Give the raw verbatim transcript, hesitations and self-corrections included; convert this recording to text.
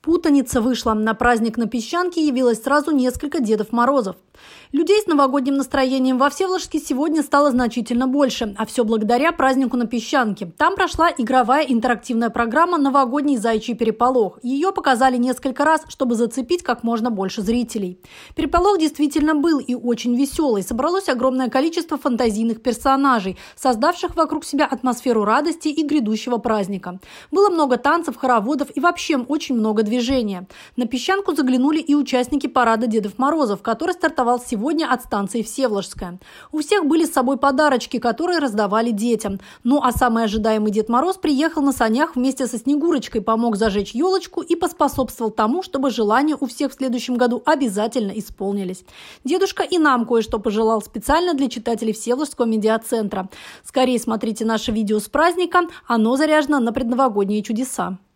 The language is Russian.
Путаница вышла. На праздник на Песчанке явилось сразу несколько Дедов Морозов. Людей с новогодним настроением во Всеволожске сегодня стало значительно больше, а все благодаря празднику на Песчанке. Там прошла игровая интерактивная программа «Новогодний заячий переполох». Ее показали несколько раз, чтобы зацепить как можно больше зрителей. Переполох действительно был и очень веселый. Собралось огромное количество фантазийных персонажей, создавших вокруг себя атмосферу радости и грядущего праздника. Было много танцев, хороводов и вообще очень много движения. На Песчанку заглянули и участники парада Дедов Морозов, который стартовал сегодня от станции Всеволожская. У всех были с собой подарочки, которые раздавали детям. Ну а самый ожидаемый Дед Мороз приехал на санях вместе со Снегурочкой, помог зажечь елочку и поспособствовал тому, чтобы желания у всех в следующем году обязательно исполнились. Дедушка и нам кое-что пожелал специально для читателей Всеволожского медиацентра. Скорее смотрите наше видео с праздника, оно заряжено на предновогодние чудеса.